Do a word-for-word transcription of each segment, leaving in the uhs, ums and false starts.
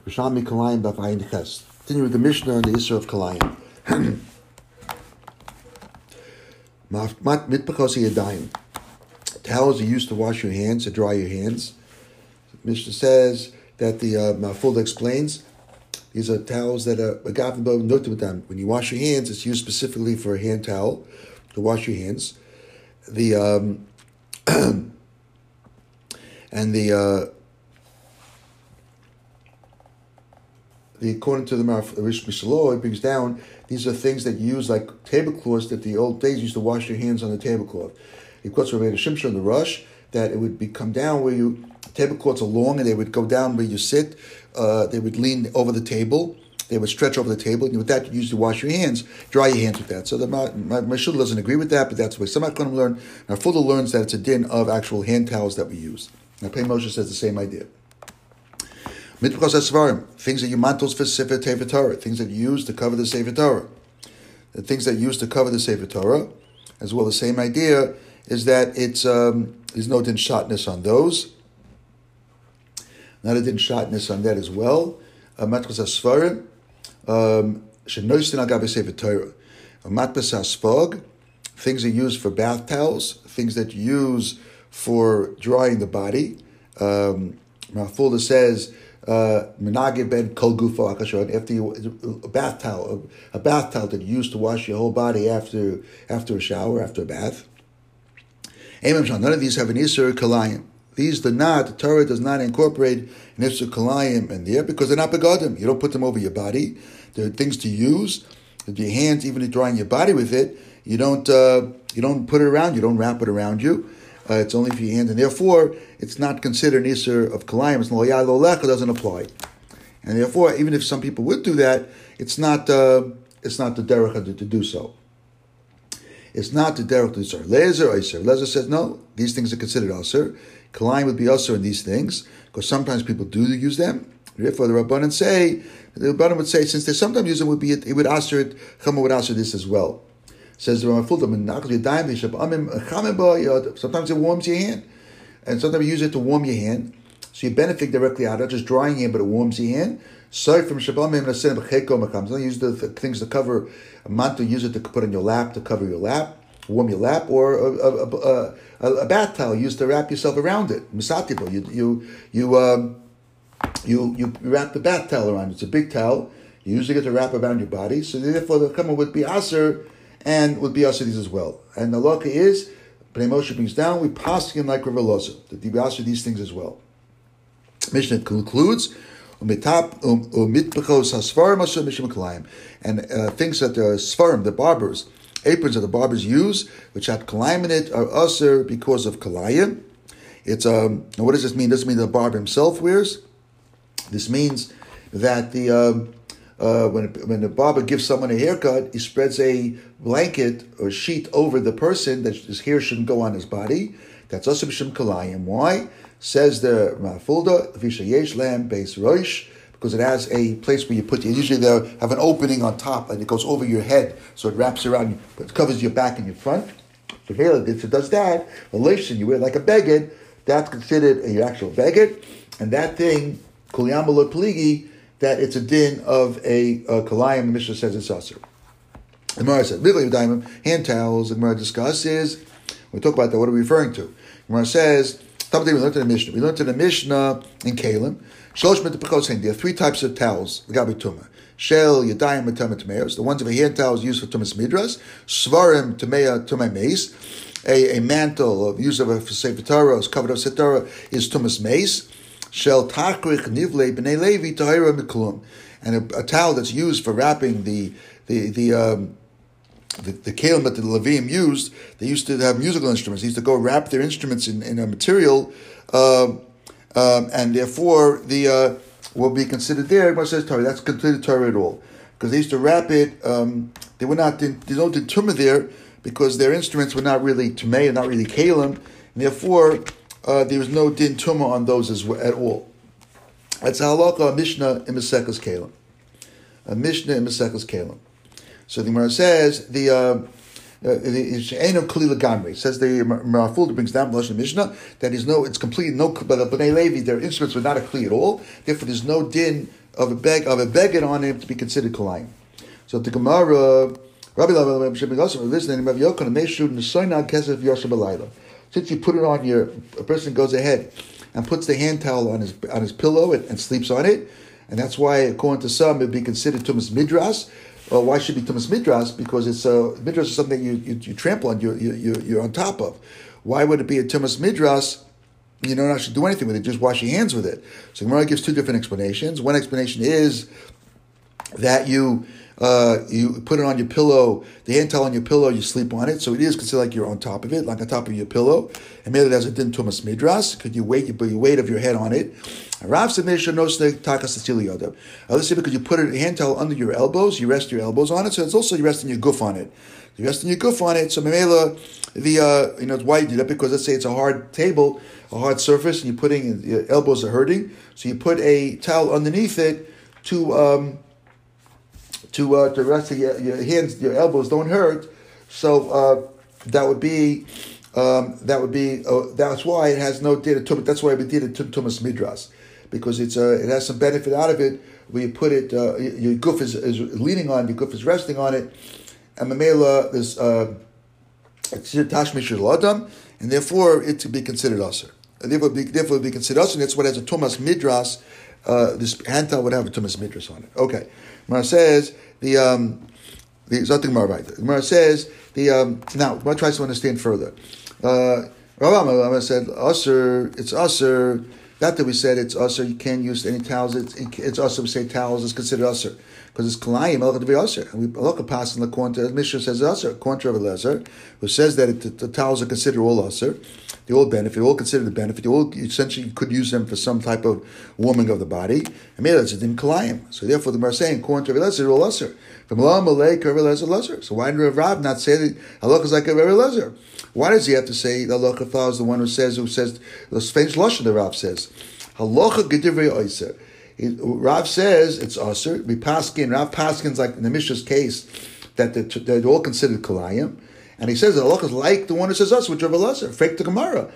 Rishami Kalayim Daf Ayin Ches. Continue with the Mishnah on the Isser of Kalayim. Mitpachosi Yadayim. Towels you use to wash your hands, to dry your hands. The Mishnah says that the uh, Mafulda explains these are towels that are when you wash your hands, it's used specifically for a hand towel to wash your hands. The um, and the uh, the according to the Rish Mishalo, it brings down these are things that you use like tablecloths that the old days used to wash your hands on the tablecloth. It quotes Rabbi Shimshon in the Rush that it would be come down where you tablecloths are long and they would go down where you sit. Uh, they would lean over the table. They would stretch over the table, and with that, you use to wash your hands, dry your hands with that. So the Mashul doesn't agree with that, but that's the way some Akanim learn. Now, Fuller learns that it's a din of actual hand towels that we use. Now, Pei Moshe says the same idea. Mitpachos Asvarim, things that you mantles for Sefer Torah, things that you use to cover the Sefer Torah. The things that you use to cover the Sefer Torah, as well, the same idea is that it's um, there's no din shotness on those. Not a din shotness on that as well. Matpas Asvarim, Shenoistin al Gabi Sefer Torah. Matpas Asfog, things that you use for bath towels, things that you use for drying the body. Um, Mafulda says, Menagib ben kol gufo akashon. After you, a bath towel, a, a bath towel that you use to wash your whole body after after a shower, after a bath. None of these have an isur kalayim. These do not. The Torah does not incorporate an isur kalayim in there because they're not begadim. You don't put them over your body. They're things to use. With your hands, even if drying your body with it, you don't uh, you don't put it around. You don't wrap it around you. Uh, it's only for your hand, and therefore it's not considered an isur of kalayim. It's lo ya lo lecha, doesn't apply, and therefore even if some people would do that, it's not uh, it's not the derech to, to do so. It's not the derech to do so. Lezer Iser. Lezer says no. These things are considered aser. Kalayim would be aser in these things because sometimes people do use them. Therefore, the Rabbanan say the Rabbanan would say since they sometimes use them, would be it would aser it. Chama would aser this as well. Says the Ramafulda, sometimes it warms your hand, and sometimes you use it to warm your hand, so you benefit directly out of it, just drying hand, but it warms your hand. So from Shabamim, sometimes use the things to cover a mantle, use it to put on your lap to cover your lap, warm your lap, or a, a, a, a bath towel used to wrap yourself around it. Misatibo, you you you um, you you wrap the bath towel around it. It's a big towel. You usually get to wrap around your body, so therefore the kama would be aser. And would be aser as well. And the halacha is, Pnei Moshe brings down, we pass in like Rav Elazar, that we aser these things as well. Mishnah concludes, and uh, things that the svarim, the barbers, aprons that the barbers use, which have kalayim in it, are aser because of kalayim. It's um. Now what does this mean? It doesn't mean the barber himself wears. This means that the um, Uh, when when the barber gives someone a haircut, he spreads a blanket or sheet over the person that his hair shouldn't go on his body. That's also b'shem kalayim. Why? Says the Mafulda, Visha Yesh Lam Beis Roish, because it has a place where you put. Usually they have an opening on top, and it goes over your head, so it wraps around you, but it covers your back and your front. So if it does that, relation you wear like a beged, that's considered a, your actual beged, and that thing kuliyam lo pligi. That it's a din of a uh, kalayim. The Mishnah says it's aser. The Gemara said, hand towels. The Gemara discusses. When we talk about that, what are we referring to? The Gemara says, we learned in the Mishnah. We learned in the Mishnah in Kalim. There are three types of towels. The Gabi Tumah. Shel, Yadayim, Matam, Tameos. The ones of a hand towels used for Tumas Midras. Svarim, Tamea, Tumay Mace. A, a mantle of use of a Sefer Torah, covered of Sefer Torah, is Tumas Mace. Shel Takrich Nivle B'nei Levi Tahira Miklum, and a, a towel that's used for wrapping the the the um, the, the kalim that the Levim used. They used to have musical instruments. They used to go wrap their instruments in, in a material, uh, um, and therefore the uh, will be considered there. What says Torah? That's considered Torah at all because they used to wrap it. Um, they were not. There's no tumah there because their instruments were not really tumei and not really kalim, and therefore. Uh, there was no din tumah on those as well, at all. That's a halakha, a Mishnah in Maseches Kalim. A Mishnah in Maseches Kalim. So the Gemara says the She'ein of Kalila Gamri says the Marafulda brings down the Mishnah that is no, it's complete no, but the Bnei Levi their instruments were not a kli at all. Therefore, there's no din of a beg of a beged on him to be considered kalayim. So the Gemara, Rabbi listen, Rabbi Yochanan, Meshud Nesoinad Kesef Yosher B'Layla. Since you put it on your, a person goes ahead and puts the hand towel on his on his pillow and, and sleeps on it, and that's why, according to some, it would be considered tumas midras. Well, why should it be tumas midras? Because it's a uh, midras is something you, you you trample on, you you you you're on top of. Why would it be a tumas midras? You don't actually do anything with it; just wash your hands with it. So Gemara gives two different explanations. One explanation is that you. Uh, you put it on your pillow, the hand towel on your pillow, you sleep on it, so it is considered like you're on top of it, like on top of your pillow. And maybe that's a din tumas midras, because you weight, you put your weight of your head on it. Rav said, no snake takas yoda. Let's say because you put a hand towel under your elbows, you rest your elbows on it, so it's also you resting your goof on it. You resting your goof on it, so memela, the uh, you know why you do that, because let's say it's a hard table, a hard surface, and you're putting your elbows are hurting, so you put a towel underneath it to. Um, To uh, to rest of your, your hands, your elbows don't hurt, so uh, that would be um, that would be uh, that's why it has no data. That's why we did it to tumas midras, because it's uh, it has some benefit out of it. Where you put it, uh, your goof is, is leaning on, your goof is resting on it, and mamela is tashmish l'adam, and therefore it to be considered usher. Therefore, be, therefore, be considered usher. And that's what has a tumas midras. Uh, this hand towel would have a tumas midras on it. Okay, Gemara says the um, the Zotik Gemara right. The Gemara says the um, now. Gemara tries to understand further. Uh, Rambam said usher. It's usher. Not that we said it's usher. You can't use any towels. It's it's usher. We say towels is considered usher because it's kalayim. Halacha to be usher. And we halacha pass in the corner. Mishnah says usher. Corner of a lezer, who says that it, the, the towels are considered all usher. They all benefit, all consider the benefit. They all essentially you could use them for some type of warming of the body. And maybe that's a din kalayim. So therefore, the Gemara is saying, according to Rav Elazar, all usher. From Lam Malay, Rav Elazar, Elazar. So why did Rav Rab not say that halacha is like a Rav Elazar? Why does he have to say the halacha follows the one who says who says the strange lashon that Rav says? Halacha gedivrei oiser. Rav says it's usher. We paskin. Rav paskins like in the Mishnah's case that they're, they're all considered kalayim. And he says that Allah is like the one who says us, which Rav Elazar, fake the Gemara.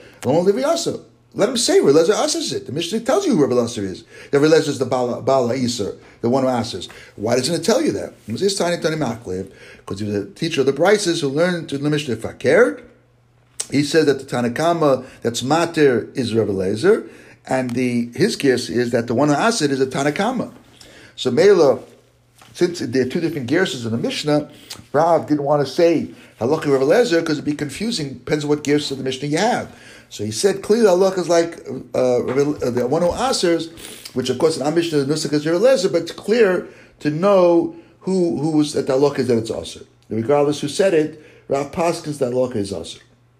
Let him say Rav Elazar asks it. The Mishnah tells you who Rav Elazar is. That Rav Elazar is the Bala, Bala Iser, the one who asks. Why doesn't it tell you that? Because he's tiny Tani Maklev, because he was a teacher of the Brises who learned to the Mishnah Fakir. He said that the Tanakama that's Mater is Rav Elazar, and the his guess is that the one who asks it is a Tanakama. So Mela, since there are two different gerses in the Mishnah, Rav didn't want to say halacha Rav Elazar because it'd be confusing. Depends on what gerses of the Mishnah you have. So he said clearly halacha is like uh, the one who answers, which of course in our Mishnah the nusach is Rav Elazar, but it's clear to know who who was at the halacha is that it's aser. Regardless who said it, Rav Paskins that halacha is aser.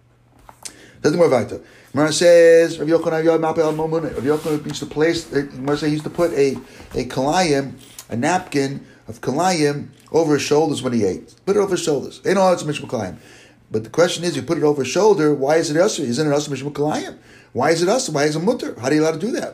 Doesn't more weiter. Gemara says Rav Yochanan Rav Yochanan used to place. Gemara says he used to put a a kalayim, a napkin of kalayim over his shoulders when he ate. Put it over his shoulders. Ain't all it's mishmah kalayim. But the question is, you put it over his shoulder. Why is it usher? Isn't it usher mishmah kalayim? Why is it usher? Why is it mutter? How do you allow to do that?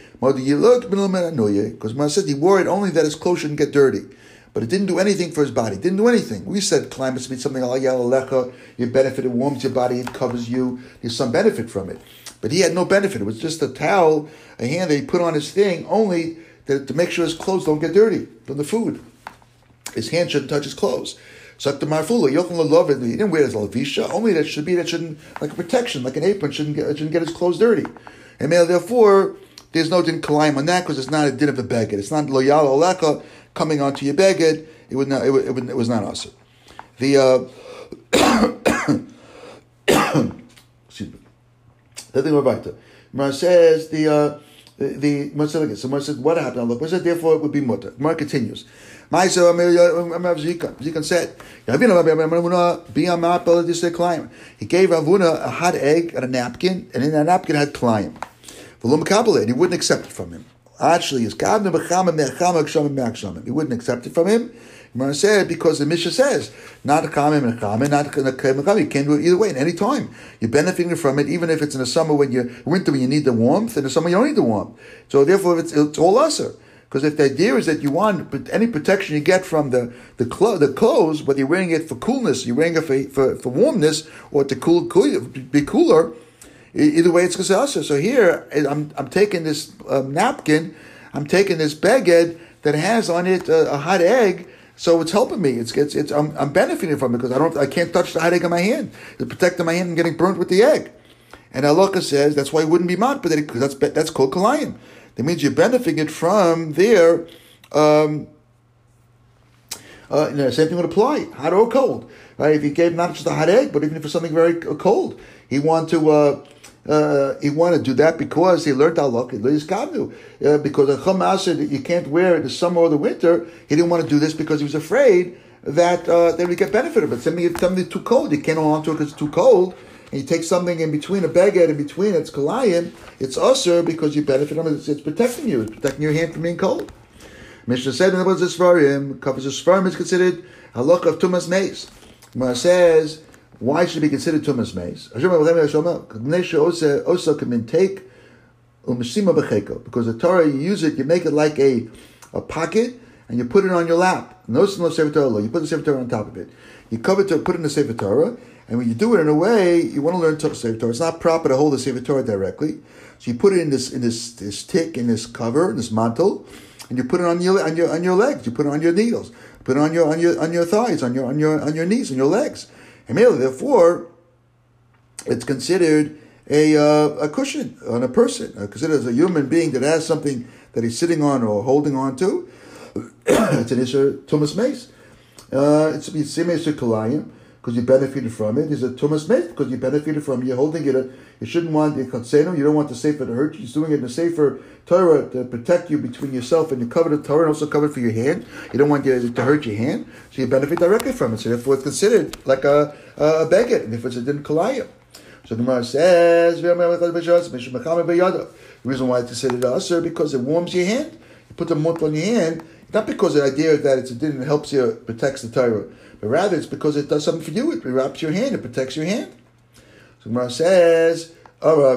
Because Gemara says he wore it only that his clothes shouldn't get dirty. But it didn't do anything for his body. It didn't do anything. We said climate to be something like yalalecha. You benefit, it warms your body, it covers you. There's some benefit from it. But he had no benefit. It was just a towel, a hand that he put on his thing, only to, to make sure his clothes don't get dirty from the food. His hand shouldn't touch his clothes. So the marfula, yochel love it. He didn't wear his lavisha. Only that should be that shouldn't like a protection, like an apron, shouldn't get shouldn't get his clothes dirty. And therefore, there's no din kalayim on that because it's not a din of a beged. It's not loyal oleka coming onto your beged. It would not. It, would, it, would, it was not awesome. The uh, excuse me. The thing about it. Mar says the uh, the the so Mar said what happened? Look, said therefore it would be mutter. Mar continues. Zikan said, he gave Ravuna a hot egg and a napkin, and in that napkin had klayim. And he wouldn't accept it from him. Actually, he wouldn't accept it from him. Gemara said because the Mishnah says not a kamim and a kamim, not a kamim. You can't do it either way. In any time, you're benefiting from it, even if it's in the summer when you winter when you need the warmth, in the summer you don't need the warmth. So therefore, it's, it's all usher. Because if the idea is that you want any protection you get from the the, clo- the clothes, whether you're wearing it for coolness, you're wearing it for for, for warmness, or to cool, cool be cooler, either way it's considered usher. So here I'm I'm taking this um, napkin. I'm taking this beged that has on it a, a hot egg, so it's helping me. It's it's, it's I'm, I'm benefiting from it because I don't I can't touch the hot egg in my hand. It's protecting my hand from getting burnt with the egg. And Halacha says that's why it wouldn't be mat, but because that's that's called kalayim. That means you're benefiting it from their. Um, uh, you know, same thing would apply, hot or cold. Right? If he gave not just a hot egg, but even if it's something very cold, he wanted to. Uh, Uh, he wanted to do that because he learned halacha, uh, because a chum aser that you can't wear it in the summer or the winter. He didn't want to do this because he was afraid that uh, they would get benefit of it. Something, something too cold, you can't hold on to it because it's too cold. And you take something in between, a beged in between, it's kalayim, it's aser because you benefit from it. It's, it's protecting you. It's protecting your hand from being cold. Mishnah said in the words of Sfarim, covers of Sfarim is considered halacha of tumas meis. Gemara says, why should it be considered tumas meis? Because the Torah, you use it, you make it like a, a pocket, and you put it on your lap. No, no Sefer Torah. You put the Sefer Torah on top of it. You cover it, put it in the Sefer Torah, and when you do it in a way, you want to learn Sefer Torah. It's not proper to hold the Sefer Torah directly, so you put it in this in this this tick, in this cover, in this mantle, and you put it on your on your on your legs. You put it on your needles. Put it on your on your on your thighs, on your on your on your knees, on your legs. And merely, therefore, it's considered a uh, a cushion on a person, uh, considered as a human being that has something that he's sitting on or holding on to. It's an Isser Tumas Meis. Uh, it's the same Isser Kalayim, because you benefited from it. It's a Tumas Meis, because you benefited from it. You're holding it. You shouldn't want the Katseno. You don't want the Sefer to hurt you. He's doing it in the Sefer Torah to protect you between yourself and you cover the Torah and also cover it for your hand. You don't want it to hurt your hand. So you benefit directly from it. So therefore it's considered like a, a beged. And if it's a din Kalayim. So the Gemara says, the reason why it's considered asur because it warms your hand. You put the mutal on your hand, not because the idea that it's a din that helps you, protects the Torah, but rather it's because it does something for you. It wraps your hand, it protects your hand. So the Gemara says, why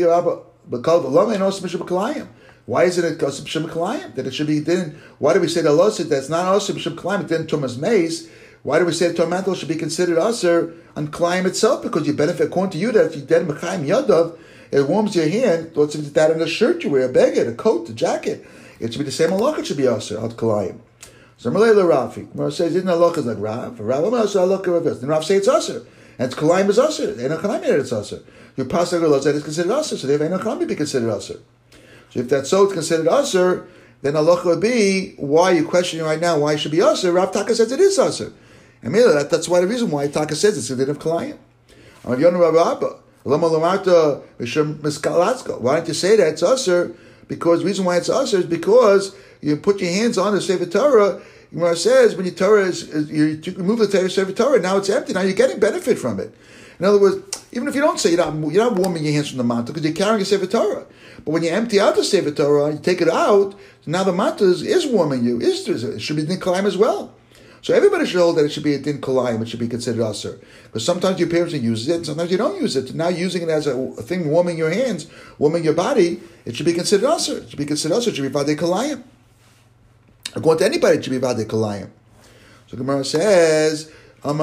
isn't it asur b'shem kalayim? That it should be din. Why do we say that Allah said that's not asur b'shem kalayim? Then tumas meis. Why do we say the Torah mantle should be considered asur on kalayim itself? Because you benefit, according to you, that if you dead mechayim yadav, it warms your hand. What's that in a shirt you wear, a beged, a coat, a jacket? It should be the same halacha. It should be asur on kalayim. So Malay Rafi, Gemara says, isn't halacha like Rav? Rav asur halacha Rav. Then Rav say it's asur, and it's kalayim is asur. They don't kalayim it's asur. Your pasuk laws that is considered asur, so they have kalayim be considered asur. So if that's so, it's considered asur. Then halacha would be why you questioning right now why it should be asur. Rav Taka says it is asur. And that, that's why the reason why Taka says it's a din of kalayim. Why don't you say that it's asur? Because the reason why it's asur is because you put your hands on the Sefer Torah. Gemara says when your Torah is, is you, you remove the Torah Sefer Torah, now it's empty. Now you're getting benefit from it. In other words, even if you don't say you're not, you're not warming your hands from the mantle because you're carrying a Sefer Torah. But when you empty out the Sefer Torah, you take it out. Now the mantle is, is warming you. Is it should be din kalayim as well. So everybody should hold that it should be a din kalayim. It should be considered asur. Because sometimes your parents use it, and sometimes you don't use it. Now using it as a, a thing warming your hands, warming your body, it should be considered asur. It should be considered asur. It should be vadei kalayim. According to anybody, it should be vadei kalayim. So Gemara says,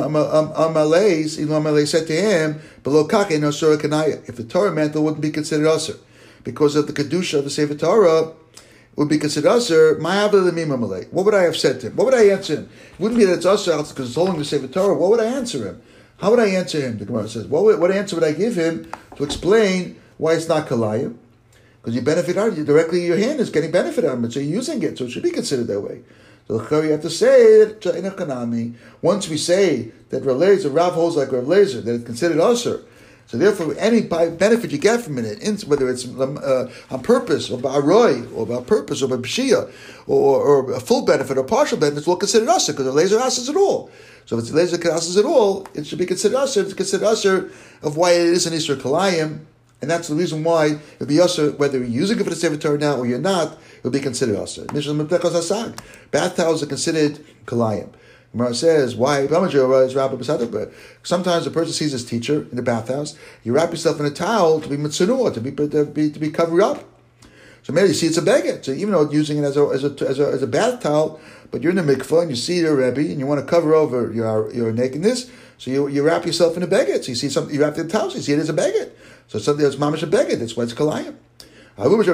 Amalei, Elon Amalei said to him, below kake no surah kanaya. If the Torah mantle wouldn't be considered asur, because of the kedusha of the Sefer Torah, would be considered asur. What would I have said to him? What would I answer him? It wouldn't be that it's asur because it's holding the Sefer Torah. What would I answer him? How would I answer him? The Gemara says, what, would, what answer would I give him to explain why it's not kalayim? Because you benefit out of it directly. Your hand is getting benefit out of it, so you're using it, so it should be considered that way. So you have to say that once we say that Rav Lezer, Rav holds like Rav Lezer, that it's considered asur. So therefore, any benefit you get from it, whether it's uh, on purpose or by roy, or by purpose or by b'shia, or, or a full benefit or partial benefit, it's all considered asur because the laser asks it all. So if it's laser asks it all, it should be considered asur. It's considered asur of why it is an isur kalayim, and that's the reason why it would be asur whether you're using it for the Sefer Torah now or you're not. It would be considered asur. Bath towels are considered kalayim. Gemara says, why? Sometimes a person sees his teacher in the bathhouse. You wrap yourself in a towel to be mitzunua, to be to be to be covered up. So maybe you see it's a beged. So even though using it as a as a as a, as a bath towel, but you're in the mikvah and you see your rebbe and you want to cover over your your nakedness, so you you wrap yourself in a beged. So you see something, you wrap the towel, so you see it as a beged. So something that's mamash a beged. That's why it's kalayim. Women's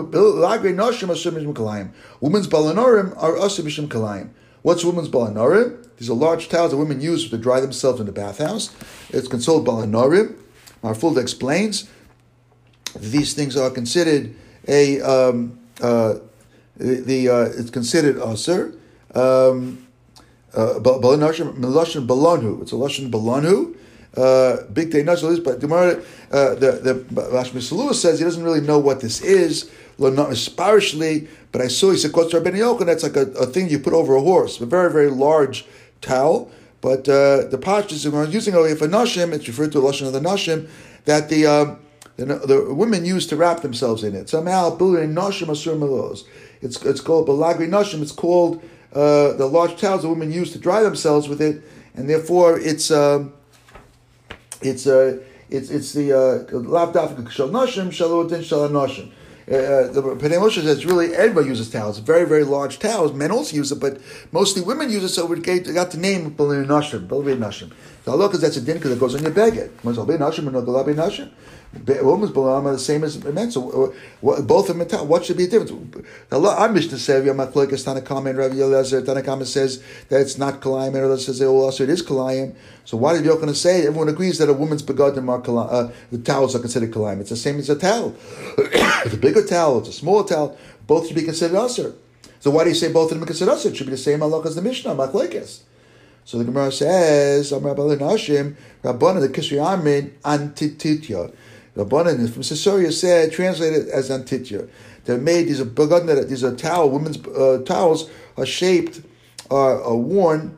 balanorim are asur b'shem kalayim. What's women's balanorim? These are large towels that women use to dry themselves in the bathhouse. It's considered balanorim. Marfulda explains that these things are considered a um, uh, the, the uh, it's considered asur. Um, uh, balanorim meloshin balanu. It's a loshin balanu. Uh, big day nashal, but the uh, the the Rashmi says he doesn't really know what this is, not especially. But I saw he said Kotzar Ben Yochanan. That's like a, a thing you put over a horse, a very very large towel. But uh, the pashtus when I'm using it over for nashim, it's referred to a lashon of the nashim that the, um, the the women use to wrap themselves in it. Somehow, nashim asur melos. It's it's called balagri nashim. It's called uh, the large towels the women use to dry themselves with it, and therefore it's. Um, It's uh, it's it's the lav dafka shal nashim shalodin shal nashim. The Pnei Moshe says really everybody uses towels, very very large towels. Men also use it, but mostly women use it. So we got the name Balei Nashim, Balei Nashim. The halakha because that's a din because it goes on your beged. Balei Nashim and Balei Nashim. Women's balam are the same as men. So uh, both of them. What should be a difference? The our Mishnah says Yamachlokas Tanakam and Rav Eliezer. Tanakam says that it's not kalayim, and others says oh, also it is kalayim. So why did Yochanan say? Everyone agrees that a woman's begadim are kalayim. Uh, the towels are considered kalayim. It's the same as a towel. It's a bigger towel. It's a smaller towel. Both should be considered asur. So why do you say both of them are considered asur? It should be the same halakha as the Mishnah Machlokes. So the Gemara says, Amar Balei Nashim Rabbana the Kisri Amrin Antititya. Rabbanan from Caesarea said, translated as antitya. They're made, these are begadim, these are towel, women's uh, towels are shaped, are, are worn.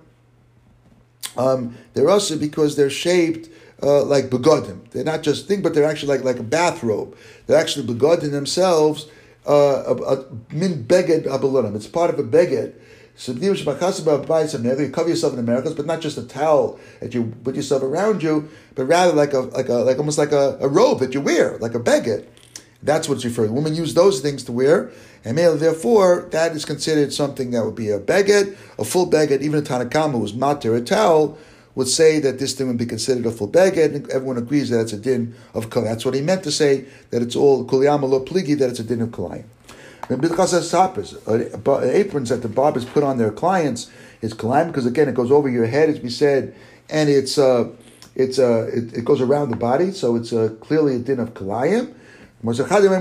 Um, they're also because they're shaped uh, like begadim. They're not just thing, but they're actually like, like a bathrobe. They're actually begadim themselves. Min beged abalonim. It's part of a beged. So you cover yourself in Americas, but not just a towel that you put yourself around you, but rather like a like a like almost like a, a robe that you wear, like a beged. That's what it's referred to. Women use those things to wear, and male, therefore, that is considered something that would be a beged, a full beged. Even a Tanakama who's matir a towel would say that this thing would be considered a full beged, and everyone agrees that it's a din of kalayim. That's what he meant to say, that it's all kuliyama lo pligi, that it's a din of kalayim. Because of sappers, aprons that the barbers put on their clients is kalayim, because again it goes over your head, as we said, and it's uh, it's uh, it, it goes around the body, so it's uh, clearly a din of kalayim. Was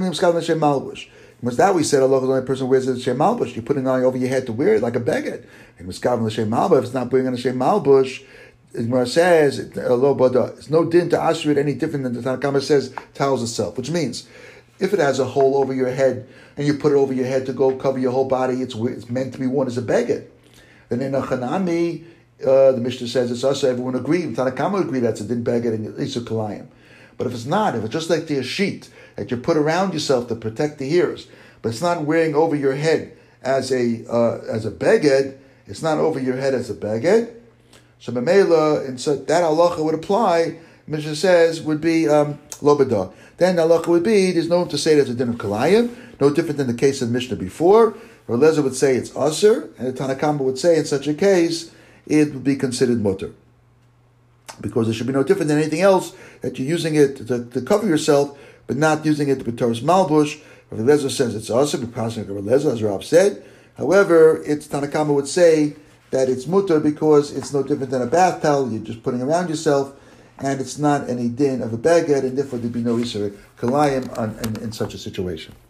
that we said Allah is the only person who wears a shem malbush? You're putting it on over your head to wear it like a beged. And miskaven l'shem malbush. If it's not putting on a shem malbush, Gemara says it's no din to asher it any different than the Tanakama says towels itself, which means if it has a hole over your head and you put it over your head to go cover your whole body, it's it's meant to be worn as a beged. Then in a chanami, uh, the Mishnah says it's also everyone agree. Tanakama agree that's a din beged and it's a kalayim. But if it's not, if it's just like the sheet that you put around yourself to protect the ears, but it's not wearing over your head as a uh, as a beged, it's not over your head as a beged. So Mamela, and so that halacha would apply. Mishnah says would be um, lobada. Then the halacha would be there's no room to say that's a din of kalayim, no different than the case of Mishnah before. Rav Eliezer would say it's asur, and the Tanakama would say in such a case it would be considered mutter, because it should be no different than anything else that you're using it to, to cover yourself, but not using it to b'toras malbush. Rav Eliezer says it's asur because of Rav Eliezer, as Rav said. However, it's Tanakama would say that it's mutter because it's no different than a bath towel you're just putting around yourself, and it's not any din of a beged, and therefore there'd be no isur kalayim in, in such a situation.